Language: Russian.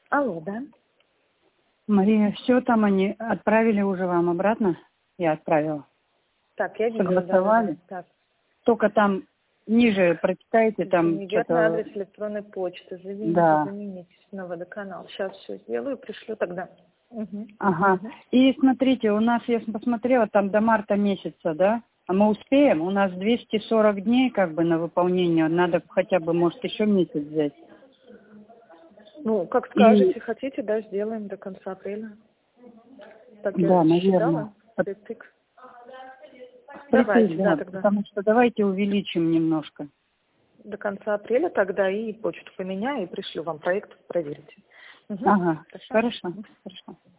Алло, да? Мария, все там они отправили уже вам обратно? Я отправила. Так, я вижу. Согласовали? Да. Так. Только там ниже прочитайте, там Неверный что-то... адрес электронной почты. Да. Заменитесь на водоканал. Сейчас все сделаю, пришлю тогда. Ага. И смотрите, у нас, я посмотрела, там до марта месяца, да? А мы успеем? У нас 240 дней как бы на выполнение. Надо хотя бы, может, еще месяц взять. Ну, как скажете, хотите, да, сделаем до конца апреля. Так я Да, считала. наверное. Давайте, Да, тогда. потому что давайте увеличим немножко. До конца апреля тогда и почту поменяю и пришлю вам проект, проверите. Ага, хорошо.